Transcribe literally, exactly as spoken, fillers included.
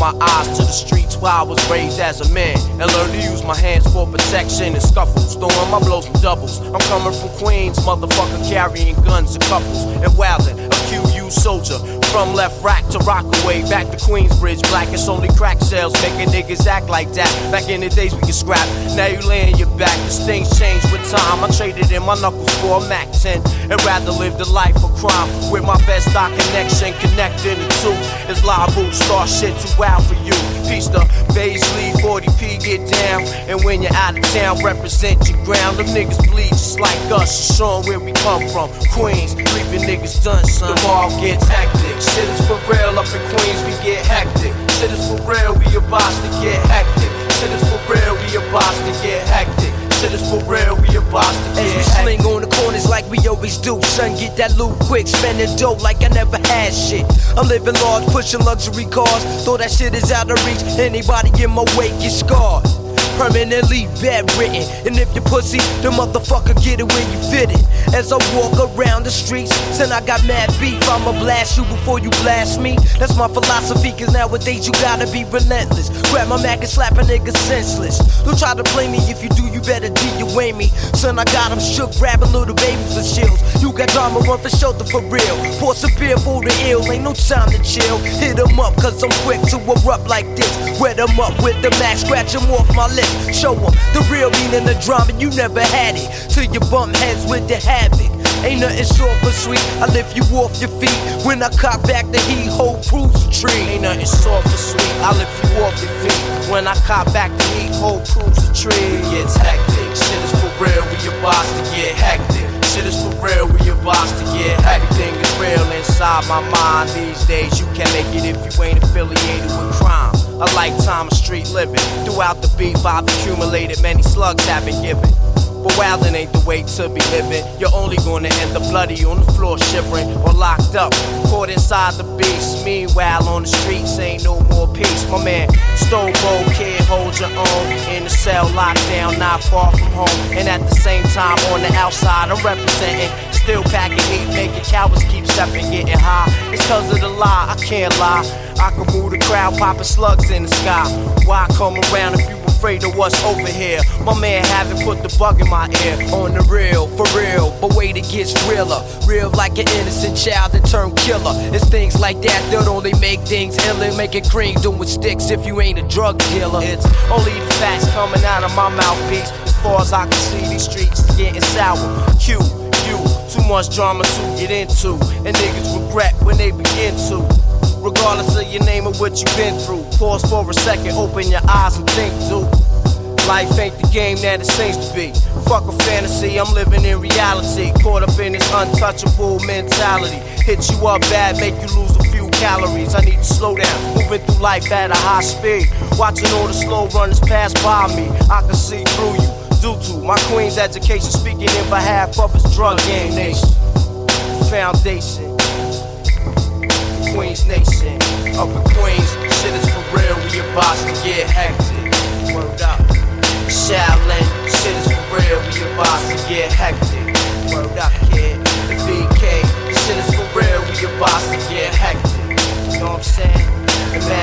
my eyes to the streets where I was raised as a man, and learned to use my hands for protection and scuffles. Throwing my blows in doubles. I'm coming from Queens, motherfucker, carrying guns and couples. And wildin', a Q U soldier. From left rack to Rockaway, back to Queensbridge. Black it's only crack sales, making niggas act like that. Back in the days we could scrap, now you laying your back. Cause things change with time. I traded in my knuckles for a Mac ten, and rather live the life of crime. With my best stock connection, connecting the two is live boot, start shit too wild for you. Peace to Paisley, forty P, get down. And when you're out of town, represent your ground. Them niggas bleed just like us, showing where we come from. Queens, leaving niggas done, son. The ball gets hectic. Shit is for real, up in Queens we get hectic. Shit is for real, we about to get hectic. Shit is for real, we about to get hectic. Shit is for real, we about to get hectic. As we sling on the corners like we always do. Son, get that loot quick, spending dough like I never had shit. I'm living large, pushing luxury cars. Though that shit is out of reach, anybody in my way get scarred. Permanently bedridden. And if you pussy, the motherfucker get it where you fit it. As I walk around the streets, son, I got mad beef. I'ma blast you before you blast me. That's my philosophy, cause nowadays you gotta be relentless. Grab my Mac and slap a nigga senseless. Don't try to play me, if you do, you better D you weigh me. Son, I got him shook, grabbing little babies for chills. You got drama, run for shelter for real. Pour some beer for the ill, ain't no time to chill. Hit 'em up, cause I'm quick to erupt like this. Wet 'em up with the Mac, scratch 'em off my lip. Show 'em the real meaning of drama, you never had it. Till you bump heads with the havoc. Ain't nothing short but sweet, I lift you off your feet. When I cock back the heat, whole proves a tree. Ain't nothing short but sweet, I lift you off your feet. When I cock back the heat, whole proves a tree. It gets hectic, shit is for real, we about to get hectic. Shit is for real, we about to get hectic. Everything is real inside my mind these days. You can't make it if you ain't affiliated with crime. A lifetime of street living. Throughout the beef I've accumulated, many slugs have been given. But wildin' ain't the way to be living. You're only gonna end up bloody on the floor shivering, or locked up, caught inside the beast. Meanwhile on the streets ain't no more peace. My man, Stobo, kid, hold your own. In the cell, locked down, not far from home. And at the same time on the outside I'm representing. Still packing heat, making cowards keep stepping, getting high. It's cause of the lie, I can't lie. I can move the crowd, popping slugs in the sky. Why come around if you afraid of what's over here? My man haven't put the bug in my ear. On the real, for real, but wait, it gets realer. Real like an innocent child that turned killer. It's things like that that only make things iller. Make it cream doing sticks if you ain't a drug dealer. It's only the facts coming out of my mouthpiece. As far as I can see, these streets is getting sour. Q, you, too much drama to get into, and niggas regret when they begin to. Regardless of your name or what you've been through, pause for a second, open your eyes and think, dude. Life ain't the game that it seems to be. Fuck a fantasy, I'm living in reality. Caught up in this untouchable mentality. Hit you up bad, make you lose a few calories. I need to slow down, moving through life at a high speed. Watching all the slow runners pass by me, I can see through you. Due to my queen's education, speaking in behalf of his drug game nation. Foundation, Queens Nation, up in Queens, shit is for real, we about to get hectic. Word up. Shaolin, shit is for real, we about to get hectic. Word up, kid. The B K, shit is for real, we about to get hectic. You know what I'm saying? And man,